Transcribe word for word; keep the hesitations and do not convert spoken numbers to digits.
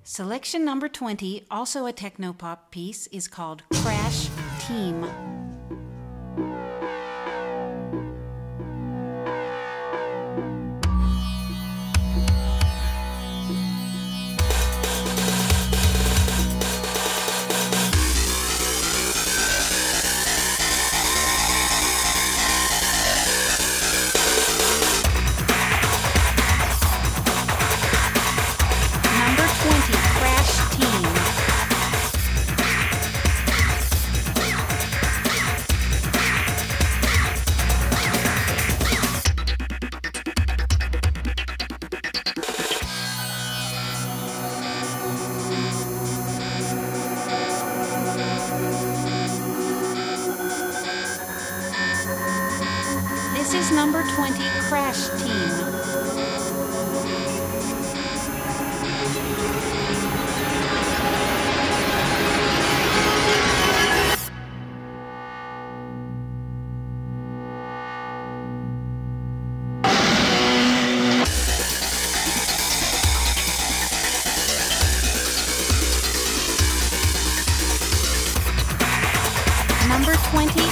Selection number twenty, also a technopop piece, is called Crash Team. Number twenty, Crash Team. This is number twenty, Crash Team. Number twenty,